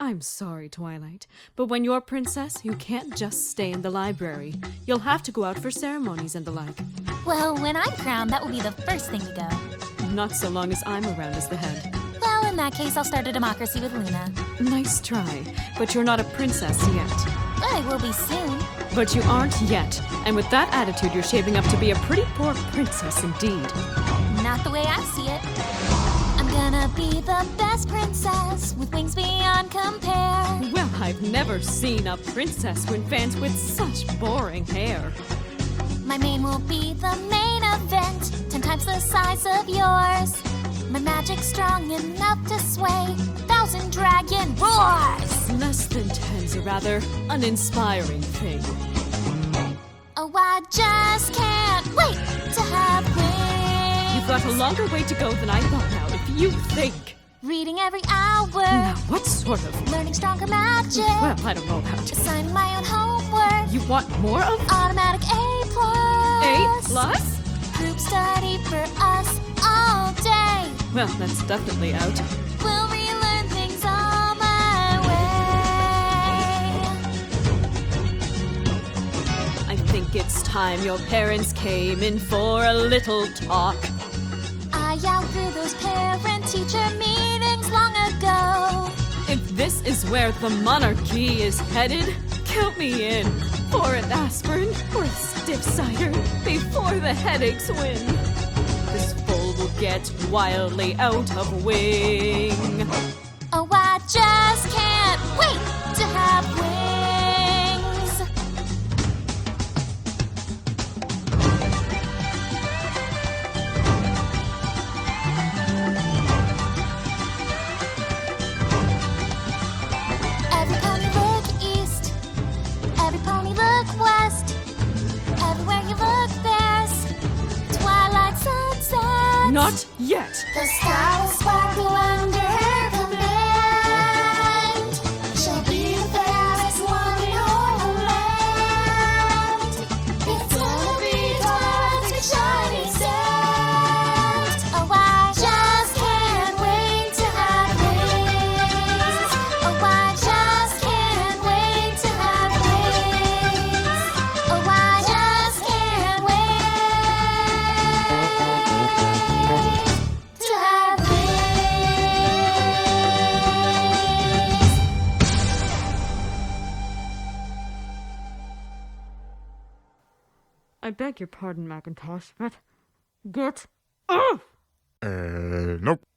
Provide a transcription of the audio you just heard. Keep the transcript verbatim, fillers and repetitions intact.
I'm sorry, Twilight, but when you're princess, you can't just stay in the library. You'll have to go out for ceremonies and the like. Well, when I'm crowned, that will be the first thing to go. Not so long as I'm around as the head. Well, in that case, I'll start a democracy with Luna. Nice try, but you're not a princess yet. I will be soon. But you aren't yet, and with that attitude, you're shaping up to be a pretty poor princess indeed. Not the way I see it. I'm gonna be the best princess with wings beyond compare. Well, I've never seen a princess win fans with such boring hair. My mane will be the main event, ten times the size of yours. My magic's strong enough to sway a thousand dragon roars. Less than ten's a rather uninspiring thing. Oh, I just can't wait to have wings. You've got a longer way to go than I thought now, if you think. Reading every hour. Now, what sort of... Learning stronger magic. Well, I don't know about... Assigning my own homework. You want more of... Automatic A plus. A plus? Group study for us all day. Well, that's definitely out. We'll relearn things all my way. I think it's time your parents came in for a little talk. I outgrew those parent-teacher meetings long ago. If this is where the monarchy is headed, count me in for an aspirin or a stiff cider before the headaches win. This foal will get wildly out of wing. Oh, I just can't wait to have wings. Every pony look east, every pony look west. Everywhere you look, there's twilight sunset. Not yet! The star will sparkle under her command. She'll be the fairest one in all the land. It's gonna be Twilight's big shining set. Oh, I just can't wait to have wings. Oh, I just can't wait to have wings. Oh, I just can't wait to have I beg your pardon, Macintosh, but... Get off! Uh, nope.